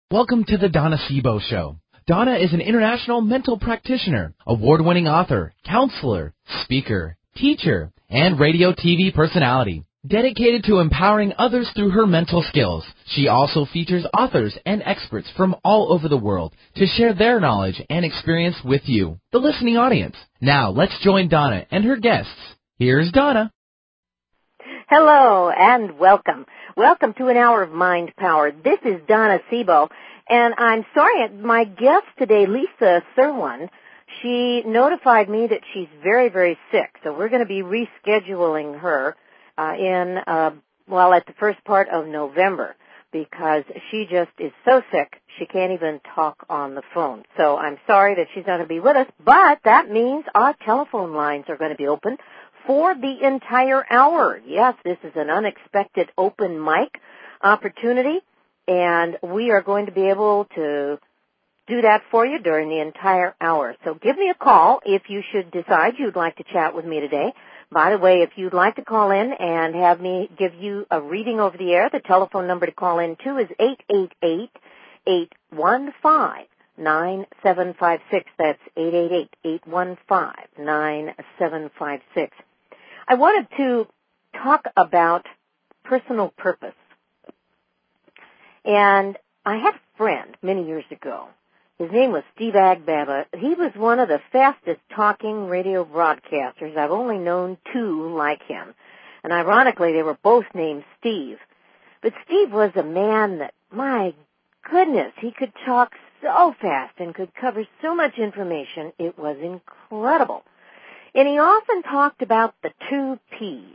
Welcome to the Donna Sebo Show. Donna is an international mental practitioner, award-winning author, counselor, speaker, teacher, and radio TV personality. Dedicated to empowering others through her mental skills, she also features authors and experts from all over the world to share their knowledge and experience with you, the listening audience. Now, let's join Donna and her guests. Here's Donna. Hello and welcome. Welcome to an hour of Mind Power. This is Donna Sebo, and I'm sorry, my guest today, Lisa Serwan, she notified me that she's very, very sick, so we're going to be rescheduling her at the first part of November, because she just is so sick she can't even talk on the phone. So I'm sorry that she's not going to be with us, but that means our telephone lines are going to be open for the entire hour. Yes, this is an unexpected open mic opportunity, and we are going to be able to do that for you during the entire hour. So give me a call if you should decide you'd like to chat with me today. By the way, if you'd like to call in and have me give you a reading over the air, the telephone number to call in to is 888-815-9756. That's 888-815-9756. I wanted to talk about personal purpose. And I had a friend many years ago. His name was Steve Agbaba. He was one of the fastest talking radio broadcasters. I've only known two like him. And ironically, they were both named Steve. But Steve was a man that, my goodness, he could talk so fast and could cover so much information. It was incredible. And he often talked about the two P's.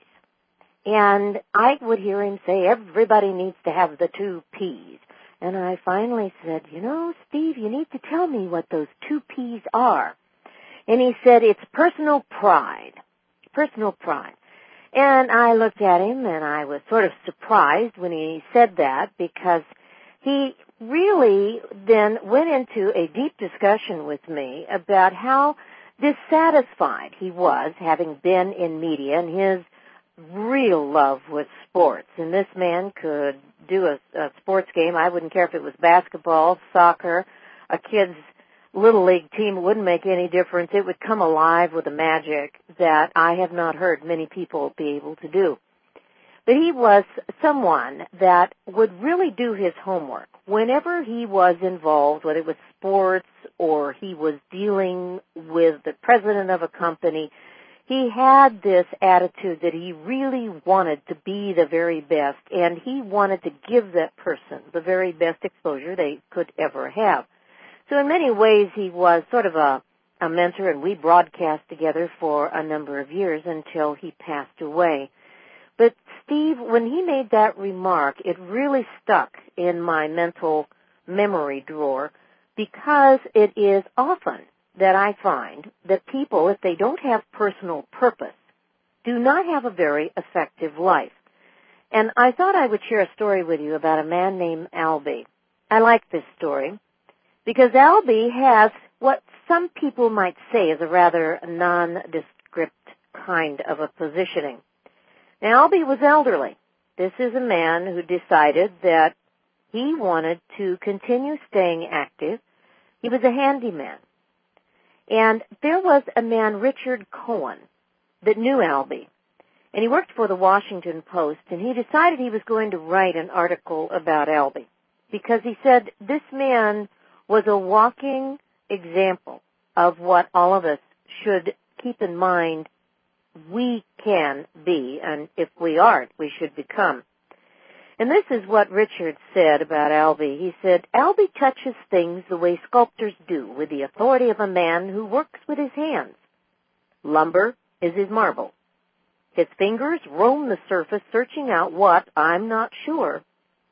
And I would hear him say, everybody needs to have the two P's. And I finally said, Steve, you need to tell me what those two P's are. And he said, it's personal pride. Personal pride. And I looked at him and I was sort of surprised when he said that, because he really then went into a deep discussion with me about how dissatisfied he was, having been in media, and his real love was sports. And this man could do a sports game. I wouldn't care if it was basketball, soccer, a kid's little league team. It wouldn't make any difference. It would come alive with a magic that I have not heard many people be able to do. But he was someone that would really do his homework. Whenever he was involved, whether it was sports or he was dealing with the president of a company, he had this attitude that he really wanted to be the very best, and he wanted to give that person the very best exposure they could ever have. So in many ways, he was sort of a mentor, and we broadcast together for a number of years until he passed away. But Steve, when he made that remark, it really stuck in my mental memory drawer, because it is often that I find that people, if they don't have personal purpose, do not have a very effective life. And I thought I would share a story with you about a man named Albie. I like this story because Albie has what some people might say is a rather nondescript kind of a positioning. Now, Albie was elderly. This is a man who decided that he wanted to continue staying active. He was a handyman. And there was a man, Richard Cohen, that knew Albie. And he worked for the Washington Post, and he decided he was going to write an article about Albie, because he said this man was a walking example of what all of us should keep in mind we can be, and if we aren't, we should become. And this is what Richard said about Albie. He said, Albie touches things the way sculptors do, with the authority of a man who works with his hands. Lumber is his marble. His fingers roam the surface, searching out what, I'm not sure.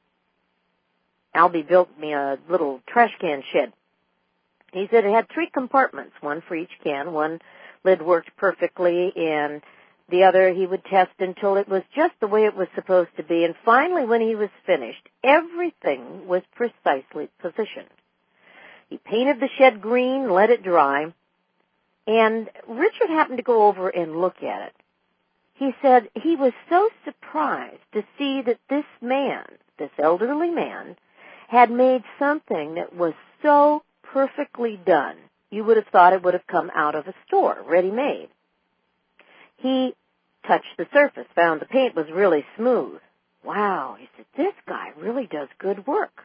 Albie built me a little trash can shed. He said it had 3 compartments, one for each can. One lid worked perfectly, and the other he would test until it was just the way it was supposed to be. And finally, when he was finished, everything was precisely positioned. He painted the shed green, let it dry, and Richard happened to go over and look at it. He said he was so surprised to see that this man, this elderly man, had made something that was so perfectly done, you would have thought it would have come out of a store, ready-made. He touched the surface, found the paint was really smooth. Wow, he said, this guy really does good work.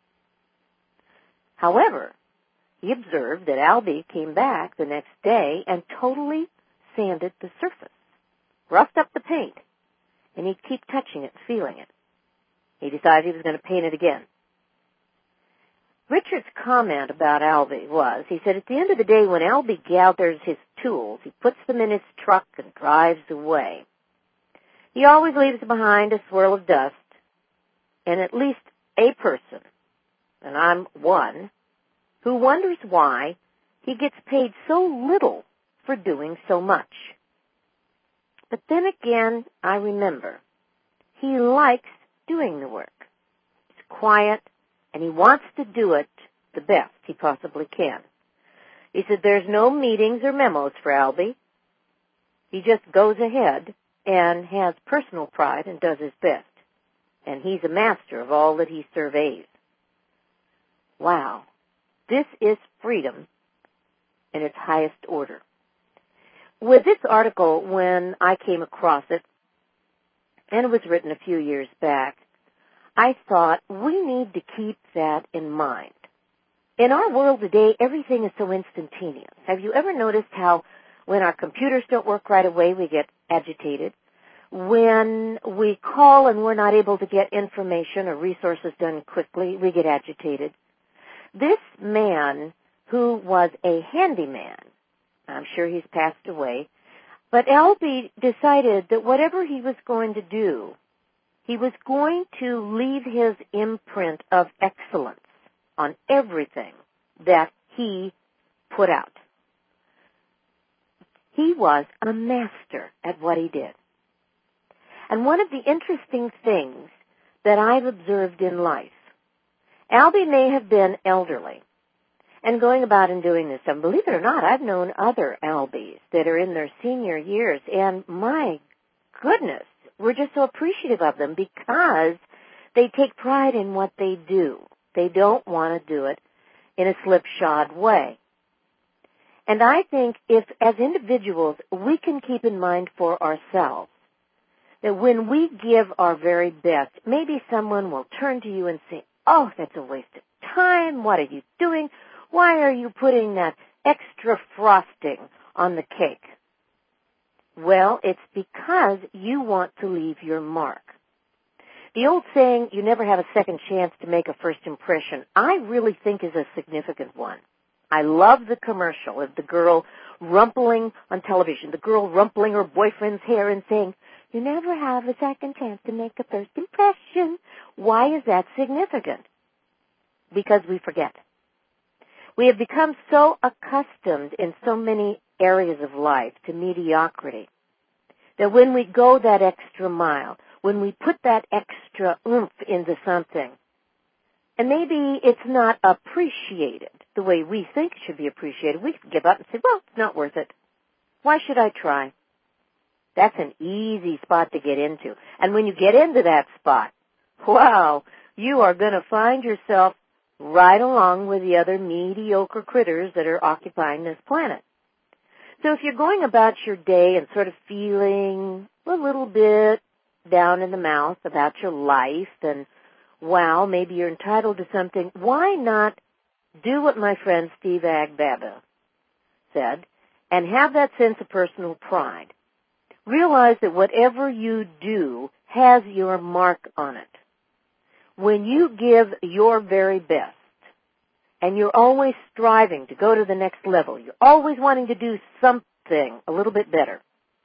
However, he observed that Albie came back the next day and totally sanded the surface, roughed up the paint, and he'd keep touching it and feeling it. He decided he was going to paint it again. Richard's comment about Albie was, he said, at the end of the day, when Albie gathers his tools, he puts them in his truck and drives away. He always leaves behind a swirl of dust, and at least a person, and I'm one, who wonders why he gets paid so little for doing so much. But then again, I remember, he likes doing the work. He's quiet, and he wants to do it the best he possibly can. He said there's no meetings or memos for Albie. He just goes ahead and has personal pride and does his best. And he's a master of all that he surveys. Wow. This is freedom in its highest order. With this article, when I came across it, and it was written a few years back, I thought we need to keep that in mind. In our world today, everything is so instantaneous. Have you ever noticed how when our computers don't work right away, we get agitated? When we call and we're not able to get information or resources done quickly, we get agitated. This man, who was a handyman, I'm sure he's passed away, but Albie decided that whatever he was going to do, he was going to leave his imprint of excellence on everything that he put out. He was a master at what he did. And one of the interesting things that I've observed in life, Albie may have been elderly and going about and doing this, and believe it or not, I've known other Albies that are in their senior years, and my goodness, we're just so appreciative of them because they take pride in what they do. They don't want to do it in a slipshod way. And I think if, as individuals, we can keep in mind for ourselves that when we give our very best, maybe someone will turn to you and say, oh, that's a waste of time. What are you doing? Why are you putting that extra frosting on the cake? Well, it's because you want to leave your mark. The old saying, you never have a second chance to make a first impression, I really think is a significant one. I love the commercial of the girl rumpling on television, the girl rumpling her boyfriend's hair and saying, you never have a second chance to make a first impression. Why is that significant? Because we forget. We have become so accustomed in so many areas of life to mediocrity that when we go that extra mile, when we put that extra oomph into something, and maybe it's not appreciated the way we think it should be appreciated, we give up and say, well, it's not worth it. Why should I try? That's an easy spot to get into. And when you get into that spot, wow, you are going to find yourself right along with the other mediocre critters that are occupying this planet. So if you're going about your day and sort of feeling a little bit down in the mouth about your life and, wow, maybe you're entitled to something, why not do what my friend Steve Agbaba said and have that sense of personal pride? Realize that whatever you do has your mark on it. When you give your very best, and you're always striving to go to the next level, you're always wanting to do something a little bit better,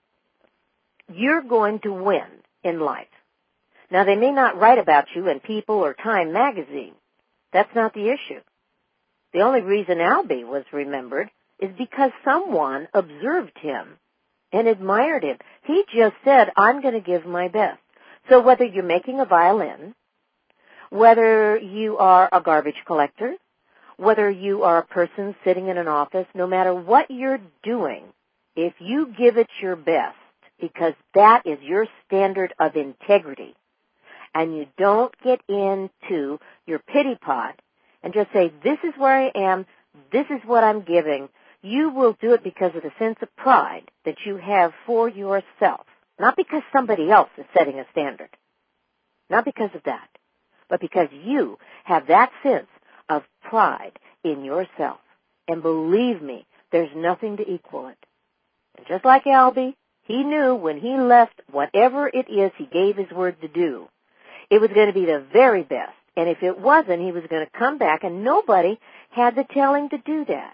you're going to win in life. Now, they may not write about you in People or Time magazine. That's not the issue. The only reason Albie was remembered is because someone observed him and admired him. He just said, I'm going to give my best. So whether you're making a violin, whether you are a garbage collector, whether you are a person sitting in an office, no matter what you're doing, if you give it your best, because that is your standard of integrity, and you don't get into your pity pot and just say, this is where I am, this is what I'm giving, you will do it because of the sense of pride that you have for yourself. Not because somebody else is setting a standard. Not because of that. But because you have that sense of pride in yourself. And believe me, there's nothing to equal it. And just like Albie, he knew when he left whatever it is he gave his word to do, it was going to be the very best. And if it wasn't, he was going to come back, and nobody had to tell him to do that.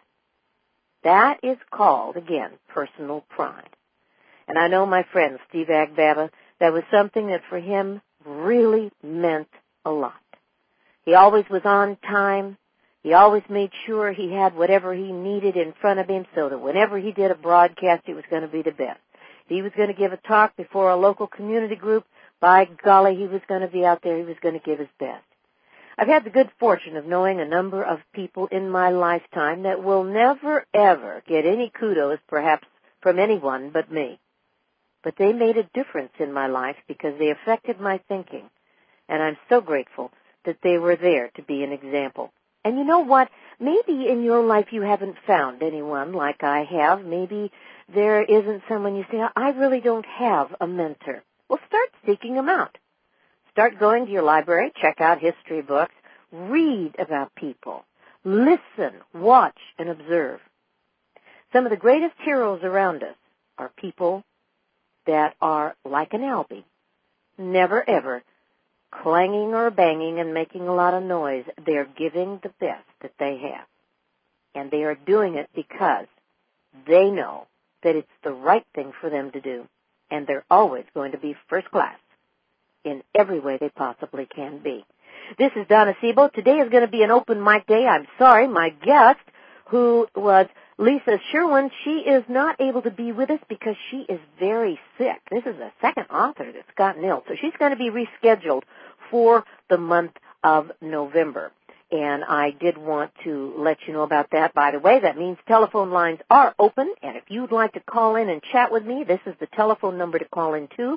That is called, again, personal pride. And I know my friend Steve Agbaba, that was something that for him really meant a lot. He always was on time. He always made sure he had whatever he needed in front of him so that whenever he did a broadcast, it was going to be the best. If he was going to give a talk before a local community group, by golly, he was going to be out there. He was going to give his best. I've had the good fortune of knowing a number of people in my lifetime that will never, ever get any kudos, perhaps, from anyone but me. But they made a difference in my life because they affected my thinking. And I'm so grateful that they were there to be an example. And you know what? Maybe in your life you haven't found anyone like I have. Maybe there isn't someone you say, I really don't have a mentor. Well, start seeking them out. Start going to your library, check out history books, read about people, listen, watch, and observe. Some of the greatest heroes around us are people that are like an Albie, never ever clanging or banging and making a lot of noise. They're giving the best that they have. And they are doing it because they know that it's the right thing for them to do. And they're always going to be first class in every way they possibly can be. This is Donna Sebo. Today is going to be an open mic day. I'm sorry, my guest, who was Lisa Sherwin, she is not able to be with us because she is very sick. This is the second author that's gotten ill, so she's going to be rescheduled for the month of November. And I did want to let you know about that. By the way, that means telephone lines are open, and if you'd like to call in and chat with me, this is the telephone number to call in to,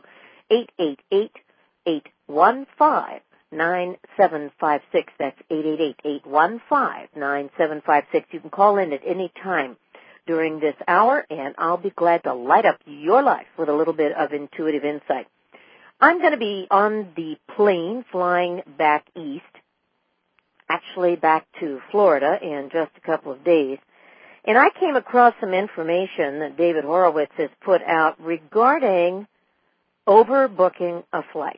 888-815-9756. That's 888-815-9756. You can call in at any time during this hour, and I'll be glad to light up your life with a little bit of intuitive insight. I'm going to be on the plane flying back east, actually back to Florida in just a couple of days, and I came across some information that David Horowitz has put out regarding overbooking a flight.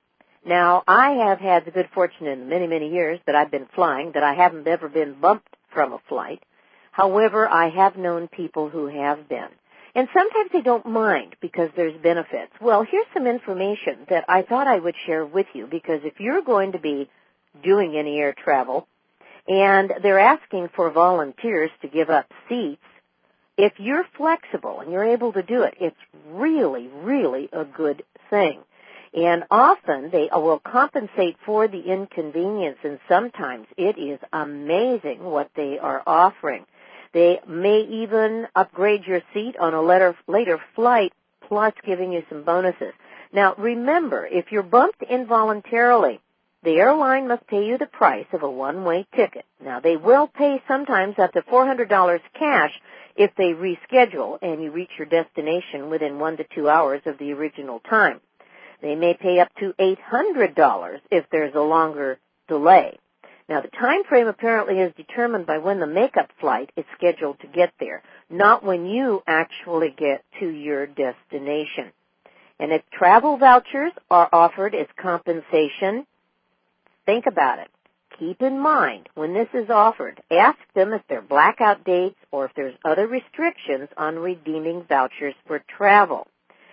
Now, I have had the good fortune in many, many years that I've been flying that I haven't ever been bumped from a flight. However, I have known people who have been. And sometimes they don't mind because there's benefits. Well, here's some information that I thought I would share with you because if you're going to be doing any air travel and they're asking for volunteers to give up seats, if you're flexible and you're able to do it, it's really, really a good thing. And often they will compensate for the inconvenience, and sometimes it is amazing what they are offering. They may even upgrade your seat on a later flight, plus giving you some bonuses. Now, remember, if you're bumped involuntarily, the airline must pay you the price of a one-way ticket. Now, they will pay sometimes up to $400 cash if they reschedule and you reach your destination within 1 to 2 hours of the original time. They may pay up to $800 if there's a longer delay. Now, the time frame apparently is determined by when the makeup flight is scheduled to get there, not when you actually get to your destination. And if travel vouchers are offered as compensation, think about it. Keep in mind, when this is offered, ask them if there are blackout dates or if there's other restrictions on redeeming vouchers for travel.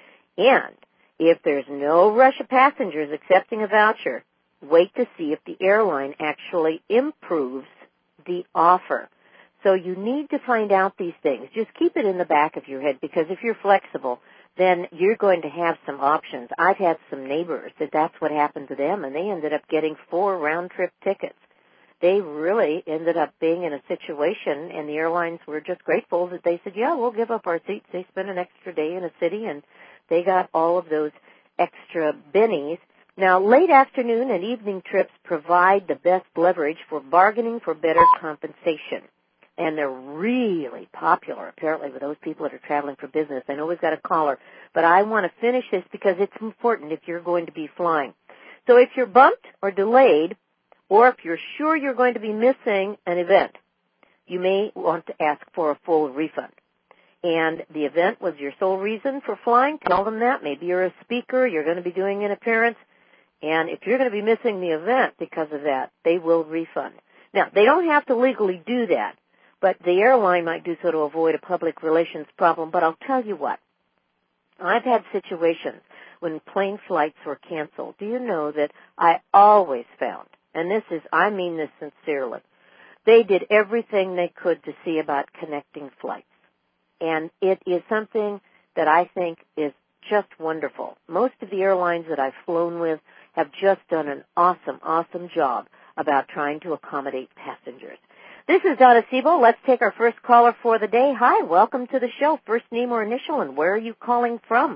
And if there's no rush of passengers accepting a voucher, wait to see if the airline actually improves the offer. So you need to find out these things. Just keep it in the back of your head because if you're flexible, then you're going to have some options. I've had some neighbors that's what happened to them, and they ended up getting 4 round-trip tickets. They really ended up being in a situation, and the airlines were just grateful that they said, yeah, we'll give up our seats. They spent an extra day in a city, and they got all of those extra bennies Now, late afternoon and evening trips provide the best leverage for bargaining for better compensation. And they're really popular, apparently, with those people that are traveling for business. I know we've got a caller, but I want to finish this because it's important if you're going to be flying. So if you're bumped or delayed, or if you're sure you're going to be missing an event, you may want to ask for a full refund. And the event was your sole reason for flying, tell them that. Maybe you're a speaker, you're going to be doing an appearance, and if you're going to be missing the event because of that, they will refund. Now, they don't have to legally do that, but the airline might do so to avoid a public relations problem. But I'll tell you what, I've had situations when plane flights were canceled. Do you know that I always found, and I mean this sincerely, they did everything they could to see about connecting flights. And it is something that I think is just wonderful. Most of the airlines that I've flown with have just done an awesome, awesome job about trying to accommodate passengers. This is Donna Siebel. Let's take our first caller for the day. Hi, welcome to the show. First name or initial, and where are you calling from?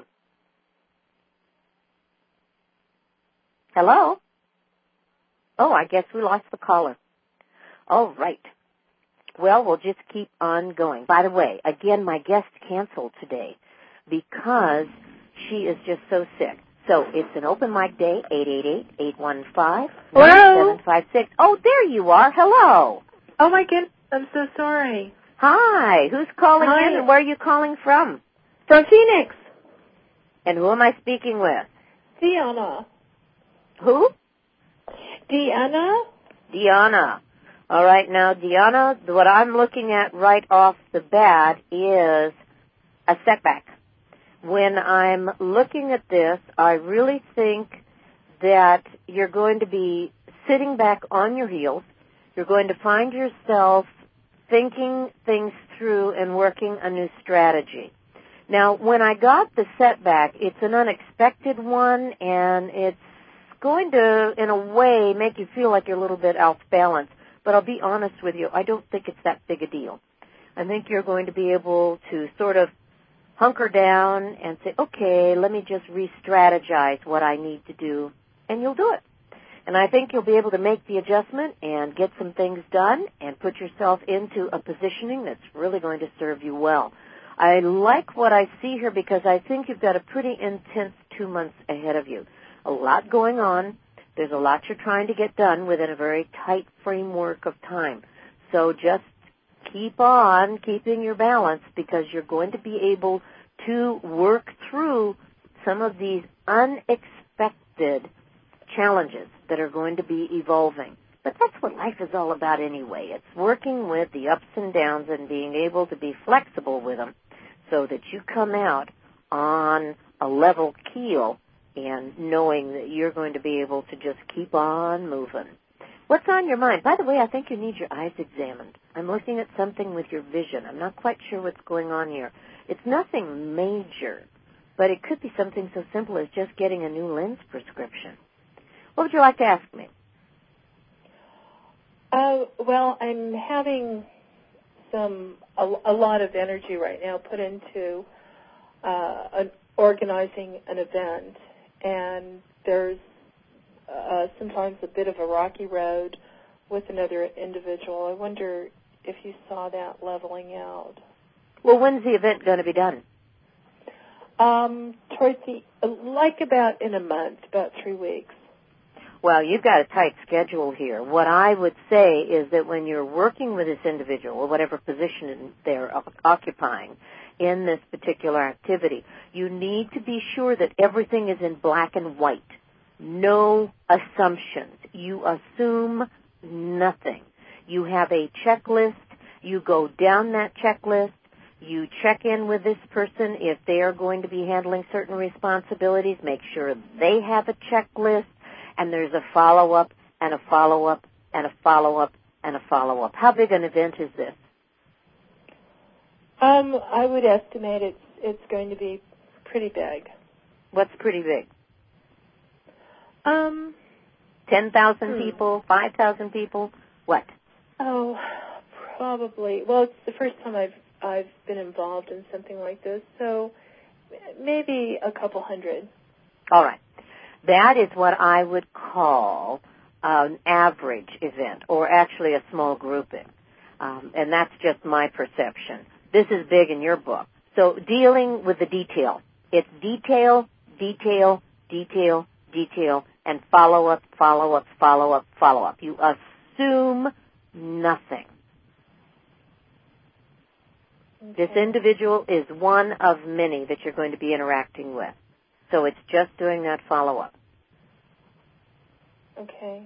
Hello? Oh, I guess we lost the caller. All right. Well, we'll just keep on going. By the way, again, my guest canceled today because she is just so sick. So it's an open mic day, 888-815-9756. Oh, there you are. Hello. Oh, my goodness. I'm so sorry. Hi. Who's calling in, and where are you calling from? From Phoenix. And who am I speaking with? Deanna. Who? Deanna. Deanna. All right, now, Deanna, what I'm looking at right off the bat is a setback. When I'm looking at this, I really think that you're going to be sitting back on your heels. You're going to find yourself thinking things through and working a new strategy. Now, when I got the setback, it's an unexpected one, and it's going to, in a way, make you feel like you're a little bit off balance. But I'll be honest with you, I don't think it's that big a deal. I think you're going to be able to sort of hunker down and say, okay, let me just re-strategize what I need to do, and you'll do it. And I think you'll be able to make the adjustment and get some things done and put yourself into a positioning that's really going to serve you well. I like what I see here because I think you've got a pretty intense 2 months ahead of you. A lot going on. There's a lot you're trying to get done within a very tight framework of time. So just keep on keeping your balance because you're going to be able to work through some of these unexpected challenges that are going to be evolving. But that's what life is all about anyway. It's working with the ups and downs and being able to be flexible with them so that you come out on a level keel and knowing that you're going to be able to just keep on moving. What's on your mind? By the way, I think you need your eyes examined. I'm looking at something with your vision. I'm not quite sure what's going on here. It's nothing major, but it could be something so simple as just getting a new lens prescription. What would you like to ask me? Well, I'm having a lot of energy right now put into organizing an event. And there's sometimes a bit of a rocky road with another individual. I wonder if you saw that leveling out. Well, when's the event going to be done? About in a month, about 3 weeks. Well, you've got a tight schedule here. What I would say is that when you're working with this individual, or whatever position they're occupying in this particular activity, you need to be sure that everything is in black and white. No assumptions. You assume nothing. You have a checklist. You go down that checklist. You check in with this person. If they are going to be handling certain responsibilities, make sure they have a checklist. And there's a follow-up and a follow-up and a follow-up and a follow-up. How big an event is this? I would estimate it's going to be pretty big. What's pretty big? 10,000 people, 5,000 people, what? Oh, probably. Well, it's the first time I've been involved in something like this, so maybe a couple hundred. All right. That is what I would call an average event, or actually a small grouping. And that's just my perception. This is big in your book. So dealing with the detail. It's detail, detail, detail, detail, and follow-up, follow-up, follow-up, follow-up. You assume nothing. Okay. This individual is one of many that you're going to be interacting with. So it's just doing that follow-up. Okay.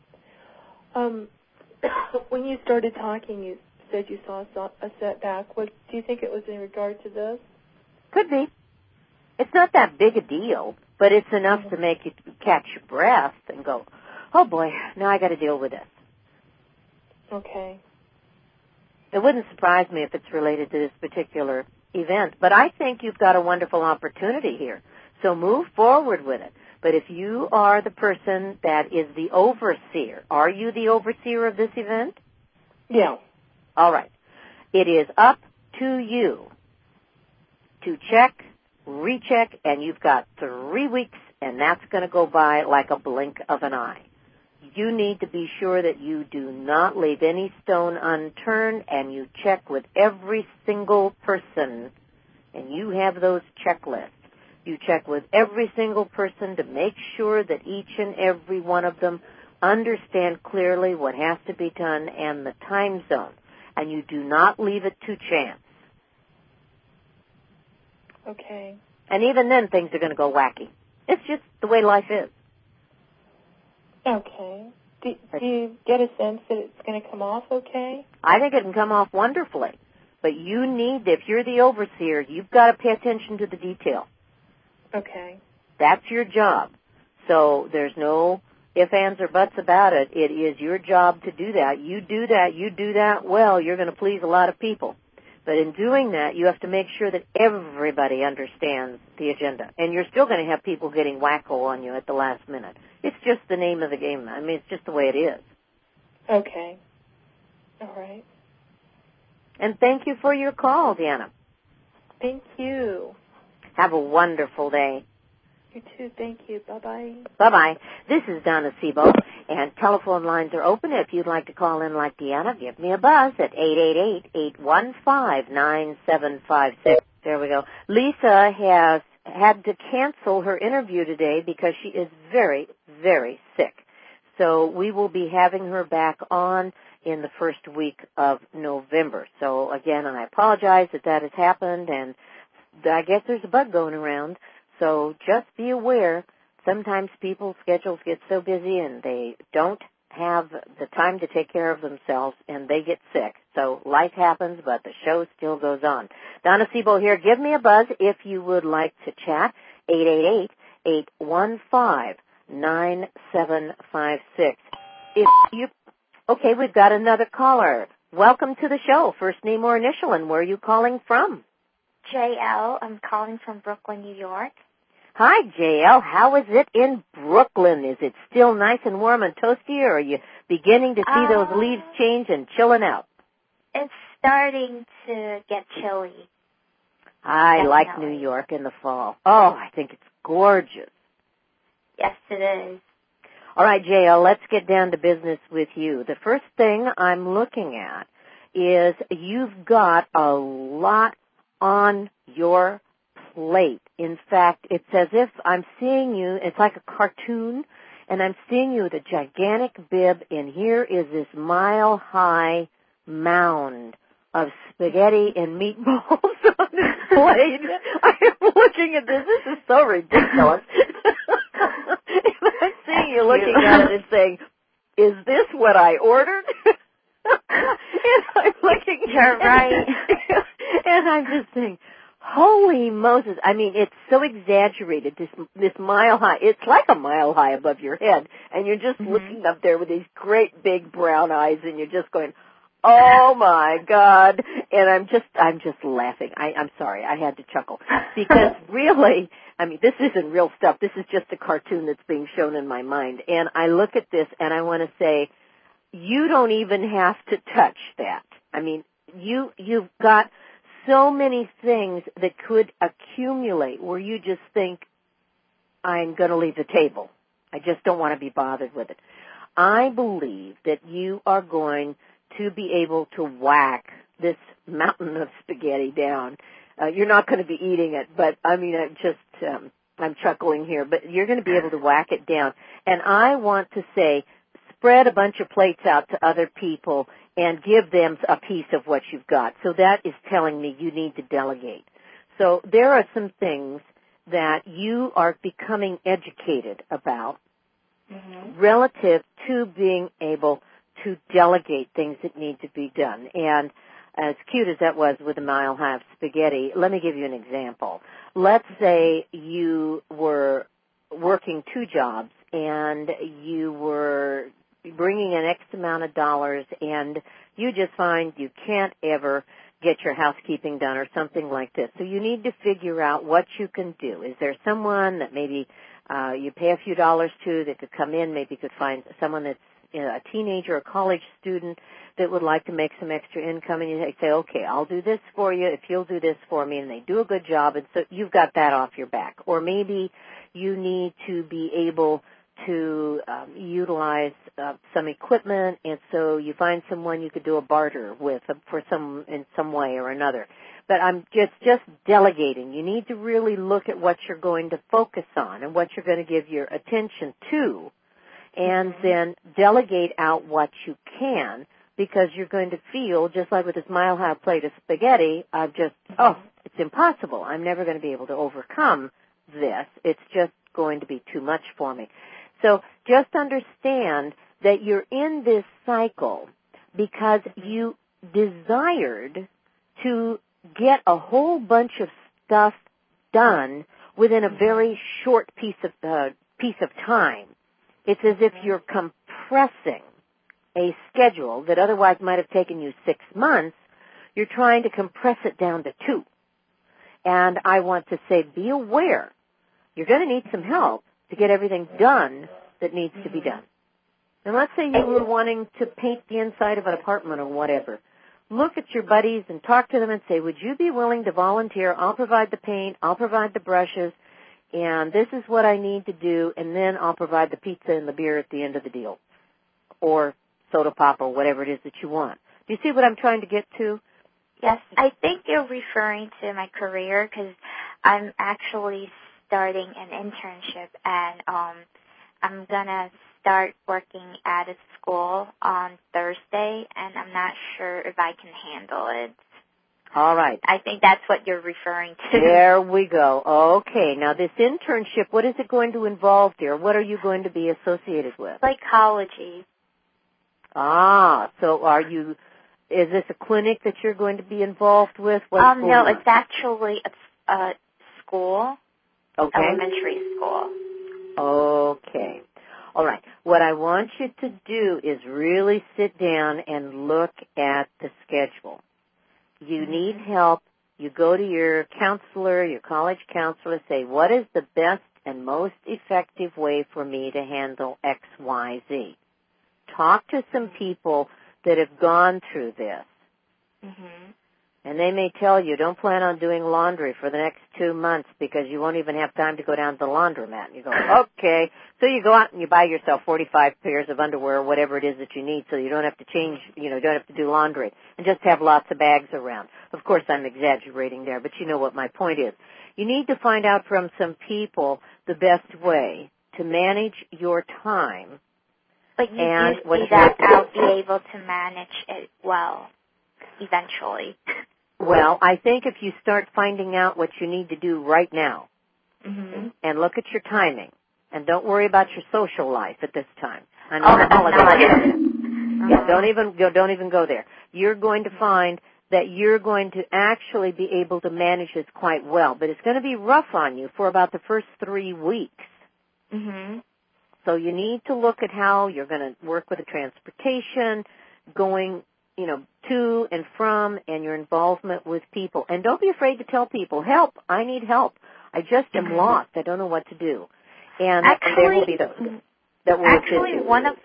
When you started talking, you said you saw a setback. What do you think it was in regard to this? Could be. It's not that big a deal, but it's enough to make you catch your breath and go, oh boy, now I got to deal with this. Okay. It wouldn't surprise me if it's related to this particular event, but I think you've got a wonderful opportunity here. So move forward with it. But if you are the person that is the overseer, are you the overseer of this event? Yeah. All right. It is up to you to check, recheck, and you've got 3 weeks, and that's going to go by like a blink of an eye. You need to be sure that you do not leave any stone unturned, and you check with every single person, and you have those checklists. You check with every single person to make sure that each and every one of them understand clearly what has to be done and the time zone. And you do not leave it to chance. Okay. And even then, things are going to go wacky. It's just the way life is. Okay. Do you get a sense that it's going to come off okay? I think it can come off wonderfully. But you need, if you're the overseer, you've got to pay attention to the detail. Okay. That's your job. So there's no ifs, ands, or buts about it. It is your job to do that. You do that well, you're going to please a lot of people. But in doing that, you have to make sure that everybody understands the agenda. And you're still going to have people getting wacko on you at the last minute. It's just the name of the game. I mean, it's just the way it is. Okay. All right. And thank you for your call, Deanna. Thank you. Have a wonderful day. You too. Thank you. Bye-bye. Bye-bye. This is Donna Sebo, and telephone lines are open. If you'd like to call in like Deanna, give me a buzz at 888-815-9756. There we go. Lisa has had to cancel her interview today because she is very, very sick. So we will be having her back on in the first week of November. So, again, I apologize that has happened, and I guess there's a bug going around. So just be aware, sometimes people's schedules get so busy and they don't have the time to take care of themselves and they get sick. So life happens, but the show still goes on. Donna Sebo here. Give me a buzz if you would like to chat. 888-815-9756. Okay, we've got another caller. Welcome to the show. First name or initial, and where are you calling from? JL. I'm calling from Brooklyn, New York. Hi, JL. How is it in Brooklyn? Is it still nice and warm and toasty, or are you beginning to see those leaves change and chilling out? It's starting to get chilly. I like New York in the fall. Oh, I think it's gorgeous. Yes, it is. All right, JL, let's get down to business with you. The first thing I'm looking at is you've got a lot on your plate. In fact, it's as if I'm seeing you, it's like a cartoon, and I'm seeing you with a gigantic bib, and here is this mile-high mound of spaghetti and meatballs on this plate. I am looking at this. This is so ridiculous. I'm seeing you looking at it and saying, is this what I ordered? And I'm looking. You're right. And I'm just saying, holy Moses. I mean, it's so exaggerated, this mile high. It's like a mile high above your head. And you're just looking up there with these great big brown eyes, and you're just going, oh my God. And I'm just laughing. I'm sorry. I had to chuckle. Because really, I mean, this isn't real stuff. This is just a cartoon that's being shown in my mind. And I look at this and I want to say, you don't even have to touch that. I mean, you've got so many things that could accumulate where you just think, I'm going to leave the table. I just don't want to be bothered with it. I believe that you are going to be able to whack this mountain of spaghetti down. You're not going to be eating it, but I mean, I'm chuckling here, but you're going to be able to whack it down. And I want to say, spread a bunch of plates out to other people and give them a piece of what you've got. So that is telling me you need to delegate. So there are some things that you are becoming educated about relative to being able to delegate things that need to be done. And as cute as that was with a mile half spaghetti, let me give you an example. Let's say you were working 2 jobs and you were bringing in X amount of dollars and you just find you can't ever get your housekeeping done or something like this. So you need to figure out what you can do. Is there someone that maybe you pay a few dollars to that could come in? Maybe you could find someone that's a teenager or college student that would like to make some extra income, and you say, okay, I'll do this for you if you'll do this for me, and they do a good job, and so you've got that off your back. Or maybe you need to be able to utilize some equipment, and so you find someone you could do a barter with for in some way or another. But I'm just delegating. You need to really look at what you're going to focus on and what you're going to give your attention to, and then delegate out what you can, because you're going to feel, just like with this mile-high plate of spaghetti, it's impossible. I'm never going to be able to overcome this. It's just going to be too much for me. So just understand that you're in this cycle because you desired to get a whole bunch of stuff done within a very short piece of time. It's as if you're compressing a schedule that otherwise might have taken you 6 months. You're trying to compress it down to 2. And I want to say, be aware. You're going to need some help to get everything done that needs to be done. And let's say you were wanting to paint the inside of an apartment or whatever. Look at your buddies and talk to them and say, would you be willing to volunteer? I'll provide the paint, I'll provide the brushes, and this is what I need to do, and then I'll provide the pizza and the beer at the end of the deal, or soda pop or whatever it is that you want. Do you see what I'm trying to get to? Yes, I think you're referring to my career because I'm actually starting an internship, and I'm going to start working at a school on Thursday, and I'm not sure if I can handle it. All right. I think that's what you're referring to. There we go. Okay. Now, this internship, what is it going to involve, dear? What are you going to be associated with? Psychology. So is this a clinic that you're going to be involved with? No, it's actually a school. Okay. Elementary school. Okay. All right. What I want you to do is really sit down and look at the schedule. You need help. You go to your counselor, your college counselor, say, what is the best and most effective way for me to handle X, Y, Z? Talk to some people that have gone through this. And they may tell you, don't plan on doing laundry for the next 2 months because you won't even have time to go down to the laundromat. And you go, okay. So you go out and you buy yourself 45 pairs of underwear or whatever it is that you need so you don't have to change, don't have to do laundry, and just have lots of bags around. Of course, I'm exaggerating there, but you know what my point is. You need to find out from some people the best way to manage your time. But you do see that I'll be able to manage it well eventually. Well, I think if you start finding out what you need to do right now, and look at your timing, and don't worry about your social life at this time. Don't even go there. You're going to find that you're going to actually be able to manage this quite well, but it's going to be rough on you for about the first 3 weeks. So you need to look at how you're going to work with the transportation, going to and from, and your involvement with people. And don't be afraid to tell people, help, I need help. I just am lost. I don't know what to do. And there will be those that will assist you.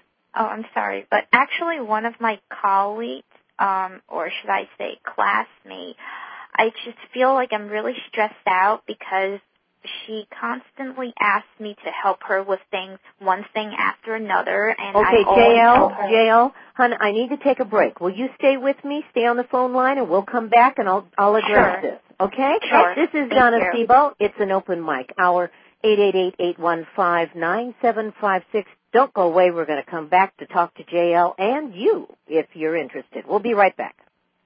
One of my colleagues, or should I say classmates, I just feel like I'm really stressed out because she constantly asks me to help her with things, one thing after another, and okay, I always help her. JL, hon, I need to take a break. Will you stay with me? Stay on the phone line, and we'll come back, and I'll address this. Okay? Sure. This is Thank Donna you. Sebo. It's an open mic. Our 888-815-9756. Don't go away. We're going to come back to talk to JL and you if you're interested. We'll be right back.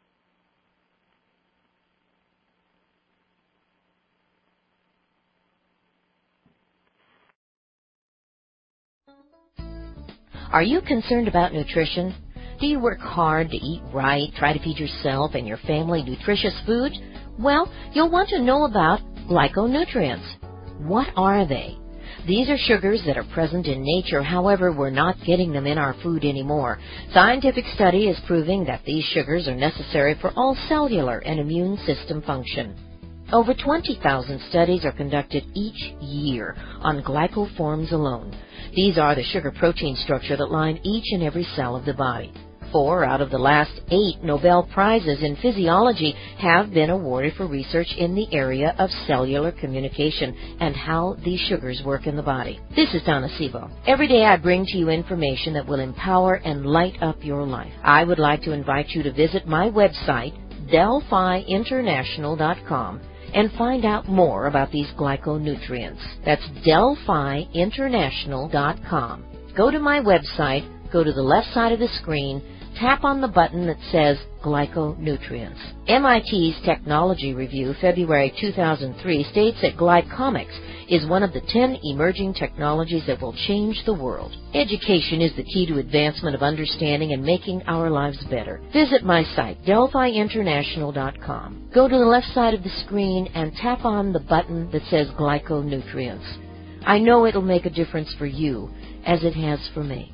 Are you concerned about nutrition? Do you work hard to eat right, try to feed yourself and your family nutritious food? Well, you'll want to know about glyconutrients. What are they? These are sugars that are present in nature, however, we're not getting them in our food anymore. Scientific study is proving that these sugars are necessary for all cellular and immune system function. Over 20,000 studies are conducted each year on glycoforms alone. These are the sugar-protein structure that line each and every cell of the body. 4 out of the last 8 Nobel Prizes in physiology have been awarded for research in the area of cellular communication and how these sugars work in the body. This is Donna Sebo. Every day I bring to you information that will empower and light up your life. I would like to invite you to visit my website, DelphiInternational.com, and find out more about these glyconutrients. That's DelphiInternational.com. Go to my website, go to the left side of the screen, tap on the button that says Glyconutrients. MIT's Technology Review, February 2003, states that glycomics is one of the 10 emerging technologies that will change the world. Education is the key to advancement of understanding and making our lives better. Visit my site, DelphiInternational.com. Go to the left side of the screen and tap on the button that says Glyconutrients. I know it'll make a difference for you, as it has for me.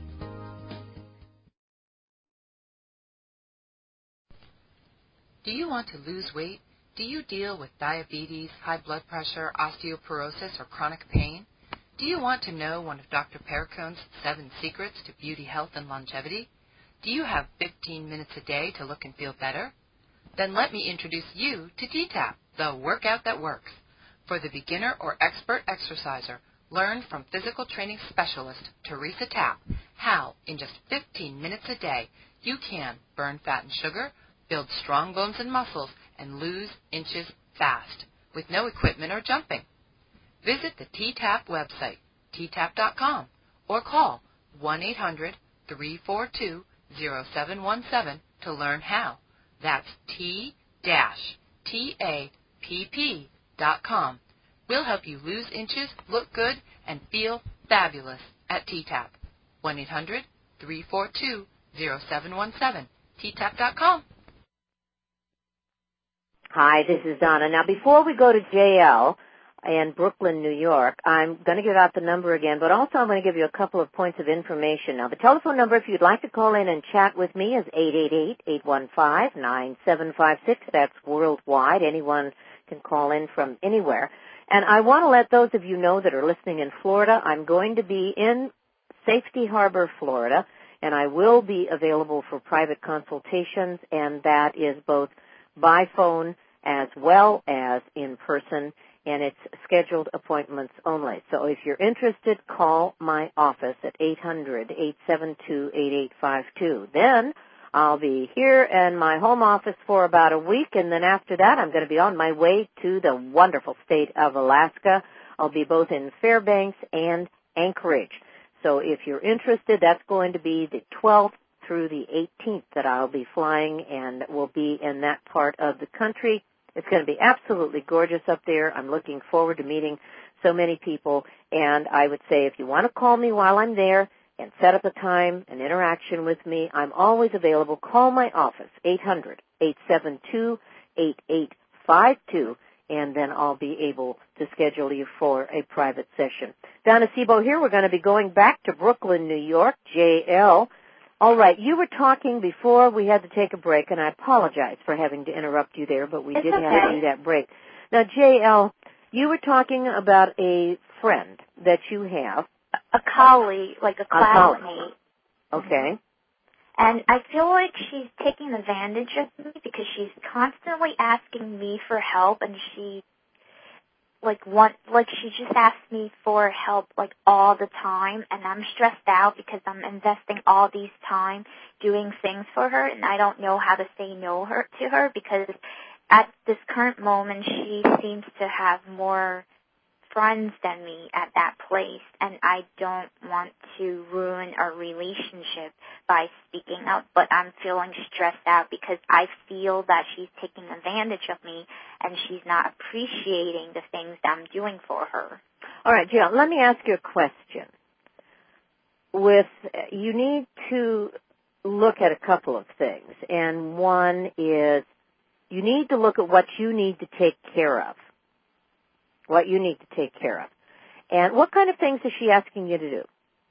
Do you want to lose weight? Do you deal with diabetes, high blood pressure, osteoporosis, or chronic pain? Do you want to know one of Dr. Perricone's 7 secrets to beauty, health, and longevity? Do you have 15 minutes a day to look and feel better? Then let me introduce you to T-TAP, the workout that works. For the beginner or expert exerciser, learn from physical training specialist Teresa Tapp how, in just 15 minutes a day, you can burn fat and sugar, build strong bones and muscles, and lose inches fast, with no equipment or jumping. Visit the T-TAP website, ttap.com, or call 1-800-342-0717 to learn how. That's T-TAPP.com. We'll help you lose inches, look good, and feel fabulous at T-TAP. 1-800-342-0717, ttap.com. Hi, this is Donna. Now, before we go to JL in Brooklyn, New York, I'm going to give out the number again, but also I'm going to give you a couple of points of information. Now, the telephone number, if you'd like to call in and chat with me, is 888-815-9756. That's worldwide. Anyone can call in from anywhere. And I want to let those of you know that are listening in Florida, I'm going to be in Safety Harbor, Florida, and I will be available for private consultations, and that is both by phone as well as in person, and it's scheduled appointments only. So if you're interested, call my office at 800-872-8852. Then I'll be here in my home office for about a week, and then after that I'm going to be on my way to the wonderful state of Alaska. I'll be both in Fairbanks and Anchorage. So if you're interested, that's going to be the 12th through the 18th that I'll be flying, and will be in that part of the country. It's going to be absolutely gorgeous up there. I'm looking forward to meeting so many people, and I would say if you want to call me while I'm there and set up a time, an interaction with me, I'm always available. Call my office, 800-872-8852, and then I'll be able to schedule you for a private session. Donna Sebo here. We're going to be going back to Brooklyn, New York, JL. All right, you were talking before we had to take a break, and I apologize for having to interrupt you there, but we did have to do that break. Now, JL, you were talking about a friend that you have. A colleague, like a classmate. Okay. And I feel like she's taking advantage of me because she's constantly asking me for help, and she she just asks me for help like all the time, and I'm stressed out because I'm investing all these time doing things for her, and I don't know how to say no to her because at this current moment she seems to have more friends than me at that place, and I don't want to ruin our relationship by speaking up, but I'm feeling stressed out because I feel that she's taking advantage of me and she's not appreciating the things that I'm doing for her. All right, Jill, let me ask you a question. You need to look at a couple of things, and one is you need to look at what you need to take care of. What you need to take care of. And what kind of things is she asking you to do?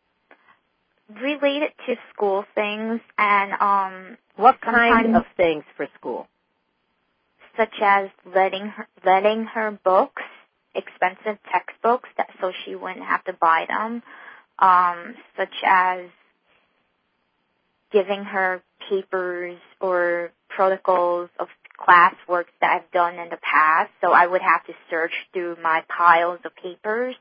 Related to school things and what kind of things for school? Such as letting her books, expensive textbooks, so she wouldn't have to buy them. Such as giving her papers or protocols of classwork that I've done in the past, so I would have to search through my piles of papers,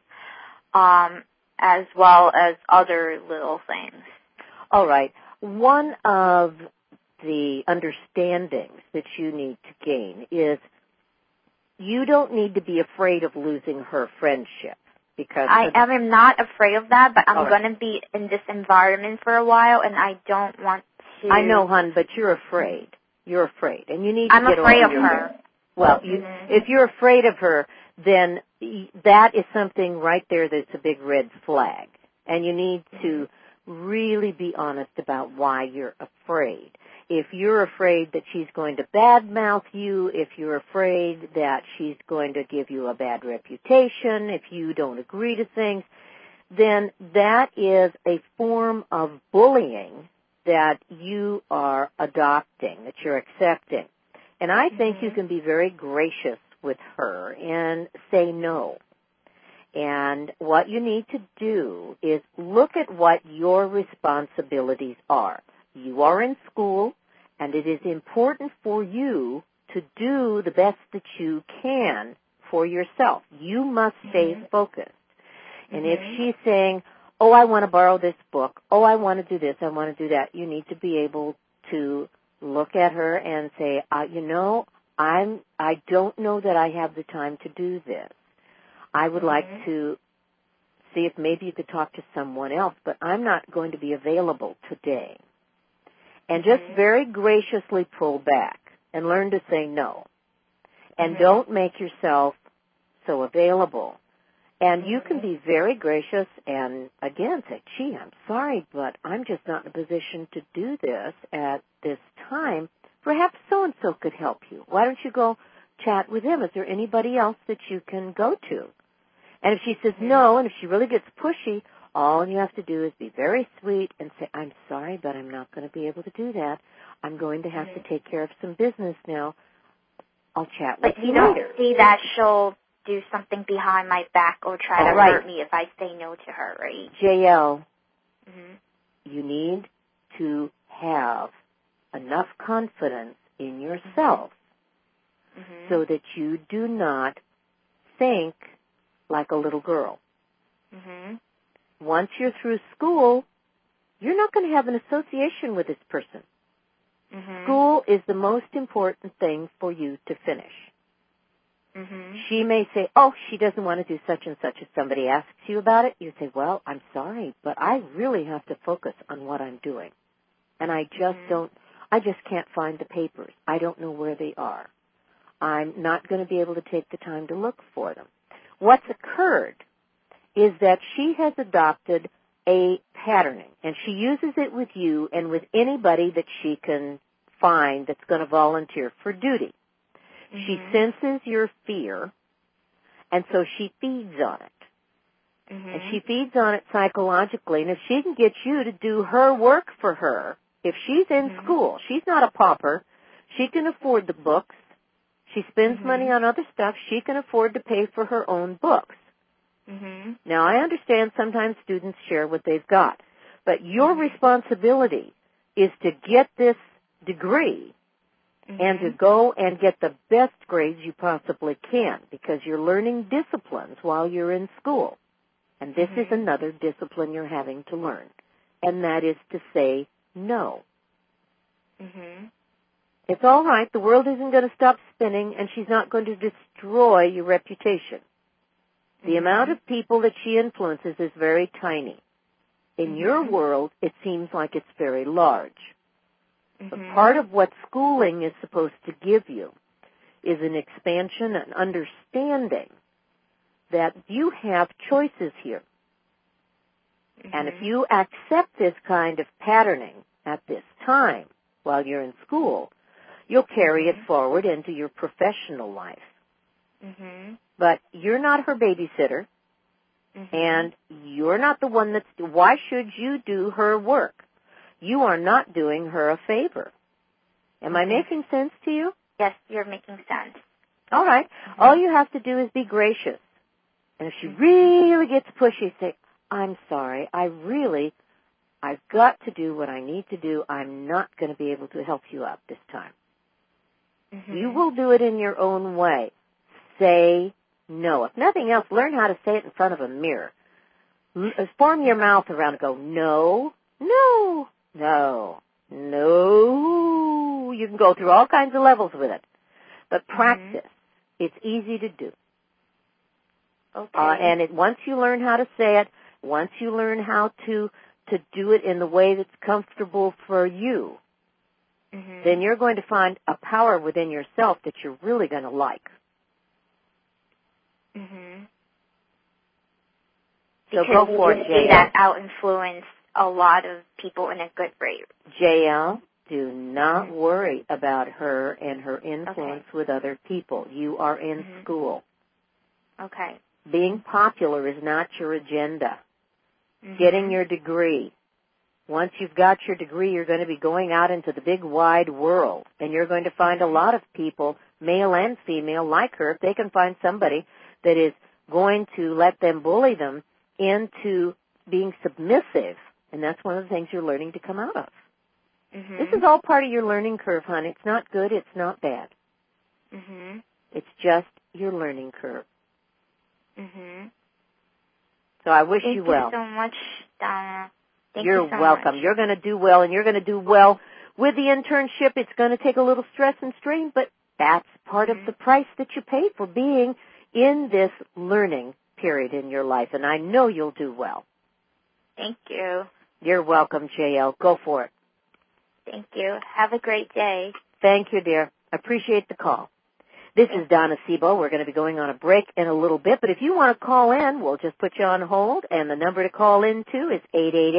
as well as other little things. All right. One of the understandings that you need to gain is you don't need to be afraid of losing her friendship. Because I am not afraid of that, but I'm going to be in this environment for a while, and I don't want to... I know, hon, but you're afraid. You're afraid, and you need to get over I'm afraid of her. Well, if you're afraid of her, then that is something right there that's a big red flag, and you need to really be honest about why you're afraid. If you're afraid that she's going to badmouth you, if you're afraid that she's going to give you a bad reputation, if you don't agree to things, then that is a form of bullying that you are adopting, that you're accepting. And I think you can be very gracious with her and say no. And what you need to do is look at what your responsibilities are. You are in school, and it is important for you to do the best that you can for yourself. You must stay focused. And if she's saying, oh, I want to borrow this book, oh, I want to do this, I want to do that, you need to be able to look at her and say, I don't know that I have the time to do this. I would like to see if maybe you could talk to someone else, but I'm not going to be available today. And just very graciously pull back and learn to say no. And don't make yourself so available. And you can be very gracious and, again, say, gee, I'm sorry, but I'm just not in a position to do this at this time. Perhaps so-and-so could help you. Why don't you go chat with him? Is there anybody else that you can go to? And if she says no, and if she really gets pushy, all you have to do is be very sweet and say, I'm sorry, but I'm not going to be able to do that. I'm going to have to take care of some business now. I'll chat with you later. But you don't see that she'll do something behind my back or try to hurt me if I say no to her, right? JL, you need to have enough confidence in yourself so that you do not think like a little girl. Once you're through school, you're not going to have an association with this person. School is the most important thing for you to finish. She may say, oh, she doesn't want to do such and such. If somebody asks you about it, you say, well, I'm sorry, but I really have to focus on what I'm doing. And I just can't find the papers. I don't know where they are. I'm not going to be able to take the time to look for them. What's occurred is that she has adopted a patterning, and she uses it with you and with anybody that she can find that's going to volunteer for duty. She senses your fear, and so she feeds on it. And she feeds on it psychologically, and if she can get you to do her work for her, if she's in school, she's not a pauper, she can afford the books, she spends money on other stuff, she can afford to pay for her own books. Now, I understand sometimes students share what they've got, but your responsibility is to get this degree and to go and get the best grades you possibly can, because you're learning disciplines while you're in school. And this is another discipline you're having to learn, and that is to say no. It's all right. The world isn't going to stop spinning, and she's not going to destroy your reputation. The amount of people that she influences is very tiny. In your world, it seems like it's very large. But part of what schooling is supposed to give you is an expansion and understanding that you have choices here. And if you accept this kind of patterning at this time while you're in school, you'll carry it forward into your professional life. But you're not her babysitter, and you're not the one that's... Why should you do her work? You are not doing her a favor. Am I making sense to you? Yes, you're making sense. All right. All you have to do is be gracious. And if she really gets pushy, say, I'm sorry, I've got to do what I need to do. I'm not going to be able to help you out this time. You will do it in your own way. Say no. If nothing else, learn how to say it in front of a mirror. Form your mouth around and go, no, no, no, no. You can go through all kinds of levels with it. But practice. It's easy to do. Okay. And once you learn how to say it, once you learn how to do it in the way that's comfortable for you, then you're going to find a power within yourself that you're really going to like. So go for it, JL. That out-influence a lot of people in a good way. JL, do not worry about her and her influence with other people. You are in school. Okay. Being popular is not your agenda. Getting your degree. Once you've got your degree, you're going to be going out into the big wide world, and you're going to find a lot of people, male and female, like her, if they can find somebody that is going to let them bully them into being submissive. And that's one of the things you're learning to come out of. This is all part of your learning curve, hon. It's not good. It's not bad. It's just your learning curve. So I wish you well. Thank you so much, Donna. You're welcome. You're going to do well, and you're going to do well with the internship. It's going to take a little stress and strain, but that's part of the price that you pay for being in this learning period in your life, and I know you'll do well. Thank you. You're welcome, JL. Go for it. Thank you. Have a great day. Thank you, dear. Appreciate the call. This is Donna Sebo. We're going to be going on a break in a little bit, but if you want to call in, we'll just put you on hold, and the number to call in to is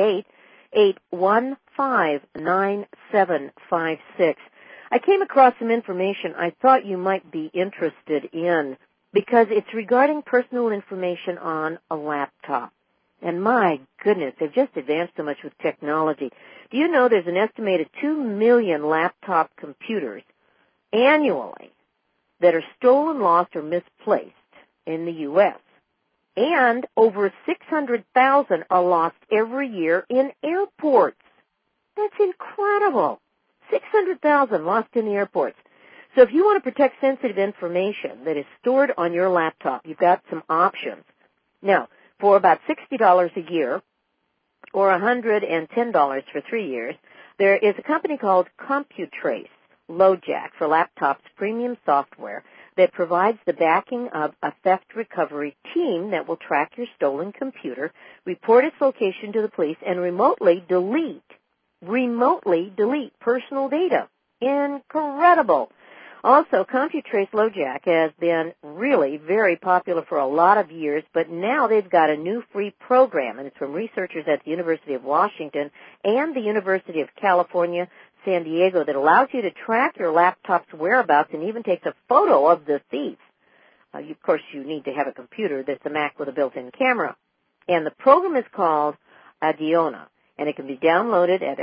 888-815-9756. I came across some information I thought you might be interested in because it's regarding personal information on a laptop. And my goodness, they've just advanced so much with technology. Do you know there's an estimated 2 million laptop computers annually that are stolen, lost, or misplaced in the U.S., and over 600,000 are lost every year in airports. That's incredible. 600,000 lost in the airports. So if you want to protect sensitive information that is stored on your laptop, you've got some options. Now, for about $60 a year, or $110 for 3 years, there is a company called CompuTrace LoJack for laptops premium software that provides the backing of a theft recovery team that will track your stolen computer, report its location to the police, and remotely delete personal data. Incredible. Also, CompuTrace LoJack has been really very popular for a lot of years, but now they've got a new free program, and it's from researchers at the University of Washington and the University of California, San Diego, that allows you to track your laptop's whereabouts and even takes a photo of the thief. Of course, you need to have a computer that's a Mac with a built-in camera. And the program is called Adiona, and it can be downloaded at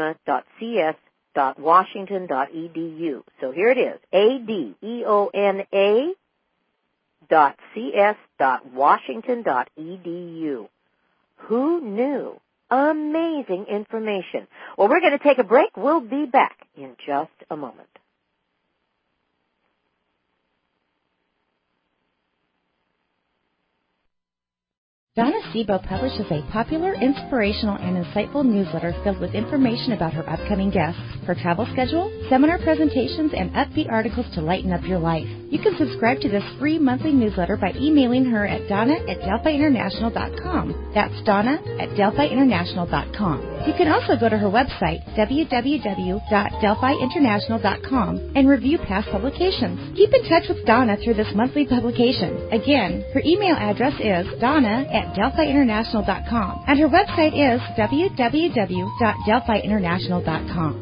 adiona.cs.washington.edu. So here it is, ADEONA.cs.washington.edu. Who knew? Amazing information. Well, we're going to take a break. We'll be back in just a moment. Donna Sebo publishes a popular, inspirational, and insightful newsletter filled with information about her upcoming guests, her travel schedule, seminar presentations, and upbeat articles to lighten up your life. You can subscribe to this free monthly newsletter by emailing her at donna@delphiinternational.com. That's donna@delphiinternational.com. You can also go to her website, www.delphiinternational.com, and review past publications. Keep in touch with Donna through this monthly publication. Again, her email address is donna@delphiinternational.com, and her website is www.delphiinternational.com.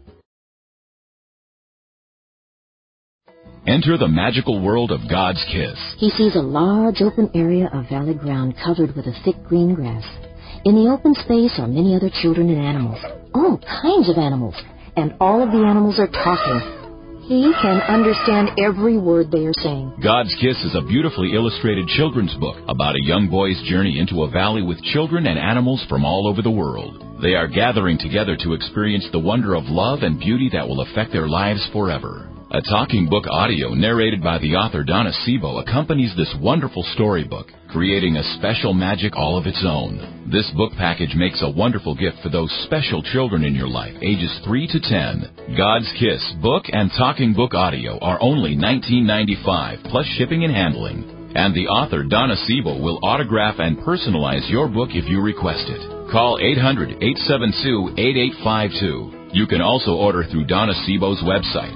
Enter the magical world of God's kiss. He sees a large open area of valley ground covered with a thick green grass. In the open space are many other children and animals, all kinds of animals, and all of the animals are talking. He can understand every word they are saying. God's Kiss is a beautifully illustrated children's book about a young boy's journey into a valley with children and animals from all over the world. They are gathering together to experience the wonder of love and beauty that will affect their lives forever. A talking book audio narrated by the author Donna Sebo accompanies this wonderful storybook, creating a special magic all of its own. This book package makes a wonderful gift for those special children in your life, ages 3 to 10. God's Kiss book and talking book audio are only $19.95 plus shipping and handling. And the author Donna Sebo will autograph and personalize your book if you request it. Call 800-872-8852. You can also order through Donna Sebo's website,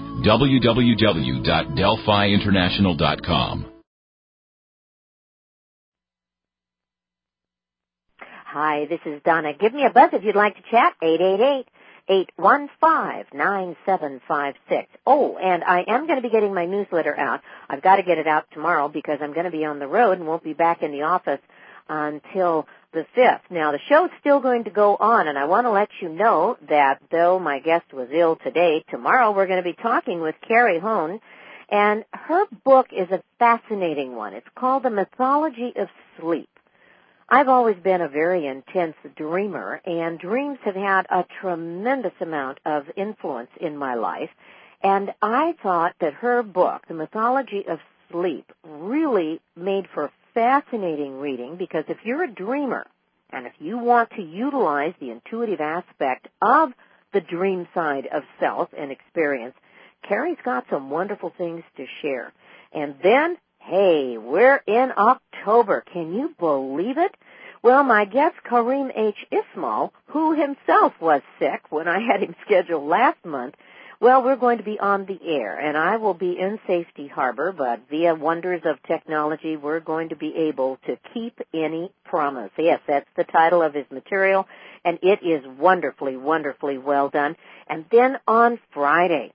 www.delphiinternational.com. Hi, this is Donna. Give me a buzz if you'd like to chat, 888-815-9756. Oh, and I am going to be getting my newsletter out. I've got to get it out tomorrow because I'm going to be on the road and won't be back in the office until the 5th. Now, the show's still going to go on, and I want to let you know that though my guest was ill today, tomorrow we're going to be talking with Carrie Hone, and her book is a fascinating one. It's called The Mythology of Sleep. I've always been a very intense dreamer, and dreams have had a tremendous amount of influence in my life, and I thought that her book, The Mythology of Sleep, really made for fascinating reading, because if you're a dreamer and if you want to utilize the intuitive aspect of the dream side of self and experience, Carrie's got some wonderful things to share. And then, hey, we're in October. Can you believe it? Well, my guest, Kareem H. Ismail, who himself was sick when I had him scheduled last month, well, we're going to be on the air, and I will be in Safety Harbor, but via wonders of technology, we're going to be able to keep any promise. Yes, that's the title of his material, and it is wonderfully, wonderfully well done. And then on Friday,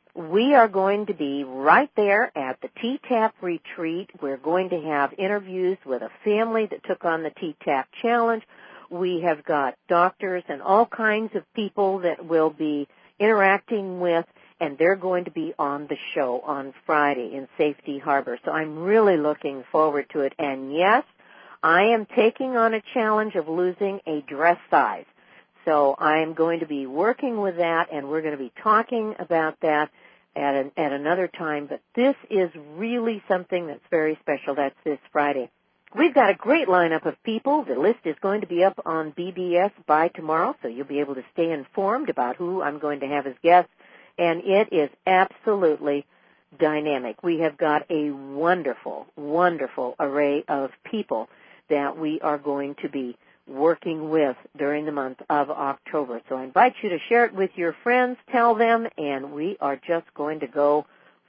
we are going to be right there at the T-TAP retreat. We're going to have interviews with a family that took on the T-TAP challenge. We have got doctors and all kinds of people that will be interacting with, and they're going to be on the show on Friday in Safety Harbor. So I'm really looking forward to it. And yes, I am taking on a challenge of losing a dress size. So I'm going to be working with that, and we're going to be talking about that at another time. But this is really something that's very special. That's this Friday. We've got a great lineup of people. The list is going to be up on BBS by tomorrow, so you'll be able to stay informed about who I'm going to have as guests. And it is absolutely dynamic. We have got a wonderful, wonderful array of people that we are going to be working with during the month of October. So I invite you to share it with your friends, tell them, and we are just going to go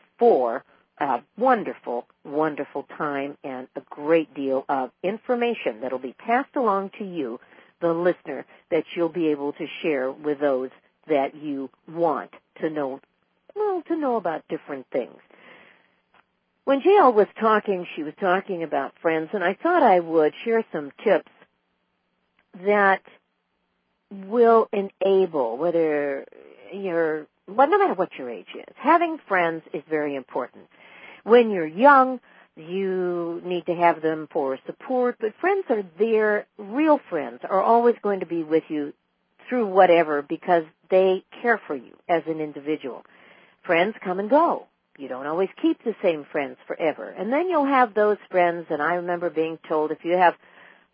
for a wonderful, wonderful time and a great deal of information that will be passed along to you, the listener, that you'll be able to share with those that you want to know, well, to know about different things. When JL was talking, she was talking about friends, and I thought I would share some tips that will enable, whether you're, well, no matter what your age is, having friends is very important. When you're young, you need to have them for support, but friends are there. Real friends are always going to be with you through whatever, because they care for you as an individual. Friends come and go. You don't always keep the same friends forever. And then you'll have those friends, and I remember being told if you have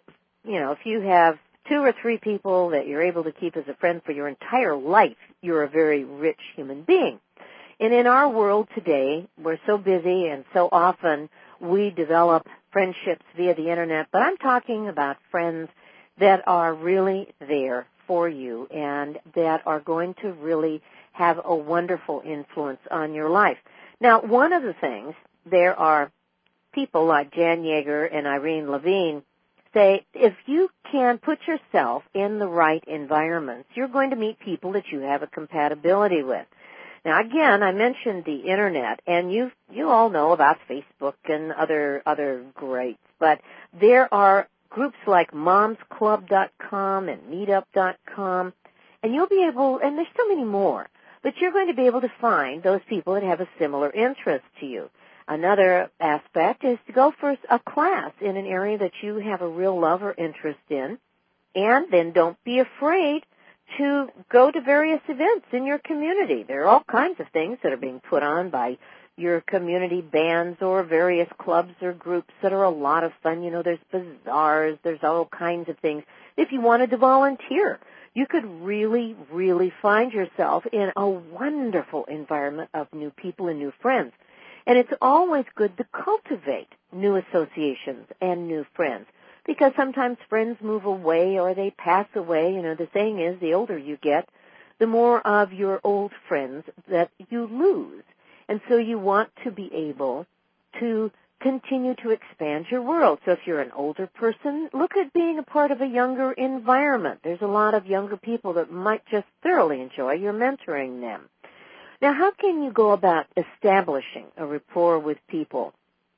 if you have 2 or 3 people that you're able to keep as a friend for your entire life, you're a very rich human being. And in our world today, we're so busy and so often we develop friendships via the internet, but I'm talking about friends that are really there for you and that are going to really have a wonderful influence on your life. Now, one of the things, there are people like Jan Yeager and Irene Levine say, if you can put yourself in the right environments, you're going to meet people that you have a compatibility with. Now, again, I mentioned the internet, and you all know about Facebook and other greats, but there are groups like momsclub.com and meetup.com, and you'll be able, and there's so many more, but you're going to be able to find those people that have a similar interest to you. Another aspect is to go for a class in an area that you have a real love or interest in, and then don't be afraid to go to various events in your community. There are all kinds of things that are being put on by your community bands or various clubs or groups that are a lot of fun. There's bazaars, there's all kinds of things. If you wanted to volunteer, you could really, really find yourself in a wonderful environment of new people and new friends. And it's always good to cultivate new associations and new friends, because sometimes friends move away or they pass away. The saying is, the older you get, the more of your old friends that you lose. And so you want to be able to continue to expand your world. So if you're an older person, look at being a part of a younger environment. There's a lot of younger people that might just thoroughly enjoy your mentoring them. Now, how can you go about establishing a rapport with people?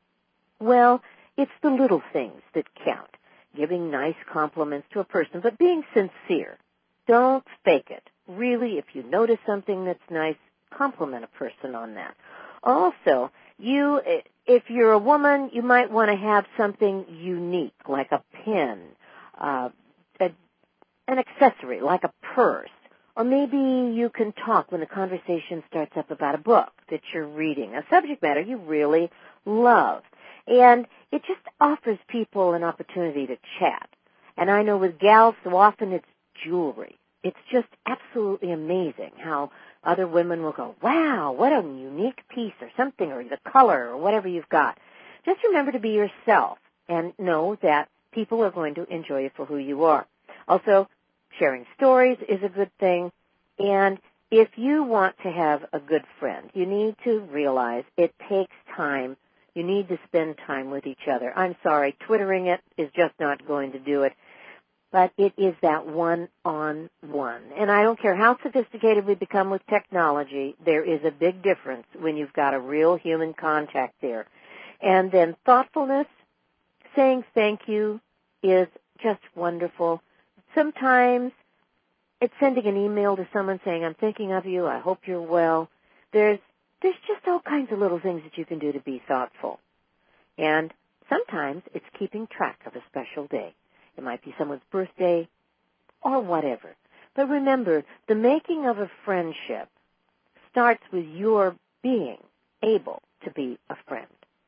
Well, it's the little things that count. Giving nice compliments to a person, but being sincere. Don't fake it. Really, if you notice something that's nice, compliment a person on that. Also, if you're a woman, you might want to have something unique, like a pin, an accessory, like a purse. Or maybe you can talk when the conversation starts up about a book that you're reading, a subject matter you really love. And it just offers people an opportunity to chat. And I know with gals, so often it's jewelry. It's just absolutely amazing how other women will go, wow, what a unique piece or something, or the color or whatever you've got. Just remember to be yourself and know that people are going to enjoy you for who you are. Also, sharing stories is a good thing. And if you want to have a good friend, you need to realize it takes time. You need to spend time with each other. I'm sorry, Twittering it is just not going to do it. But it is that one-on-one. And I don't care how sophisticated we become with technology, there is a big difference when you've got a real human contact there. And then thoughtfulness, saying thank you is just wonderful. Sometimes it's sending an email to someone saying, I'm thinking of you, I hope you're well. There's just all kinds of little things that you can do to be thoughtful. And sometimes it's keeping track of a special day. It might be someone's birthday or whatever. But remember, the making of a friendship starts with your being able to be a friend.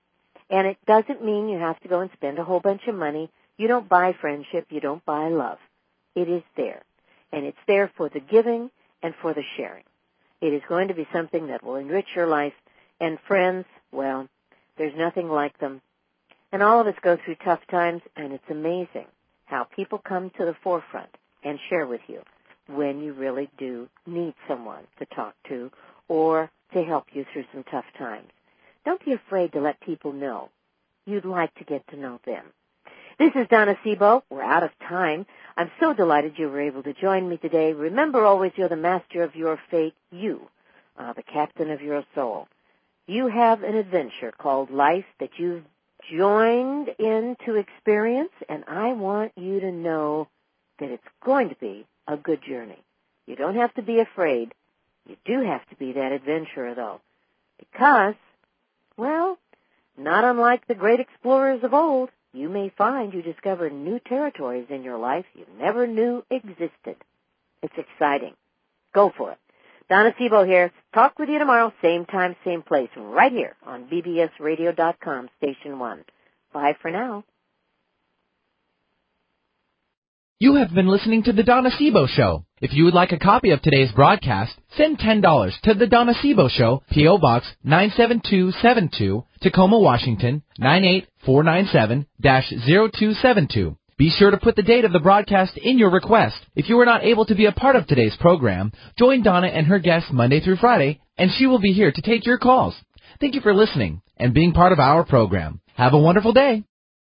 And it doesn't mean you have to go and spend a whole bunch of money. You don't buy friendship. You don't buy love. It is there. And it's there for the giving and for the sharing. It is going to be something that will enrich your life. And friends, well, there's nothing like them. And all of us go through tough times, and it's amazing how people come to the forefront and share with you when you really do need someone to talk to or to help you through some tough times. Don't be afraid to let people know you'd like to get to know them. This is Donna Sebo. We're out of time. I'm so delighted you were able to join me today. Remember always, you're the master of your fate. You are the captain of your soul. You have an adventure called life that you've joined in to experience, and I want you to know that it's going to be a good journey. You don't have to be afraid. You do have to be that adventurer, though, because, well, not unlike the great explorers of old, you may find you discover new territories in your life you never knew existed. It's exciting. Go for it. Donna Sebo here. Talk with you tomorrow, same time, same place, right here on bbsradio.com, Station 1. Bye for now. You have been listening to The Donna Sebo Show. If you would like a copy of today's broadcast, send $10 to The Donna Sebo Show, P.O. Box 97272, Tacoma, Washington, 98497-0272. Be sure to put the date of the broadcast in your request. If you were not able to be a part of today's program, join Donna and her guests Monday through Friday, and she will be here to take your calls. Thank you for listening and being part of our program. Have a wonderful day.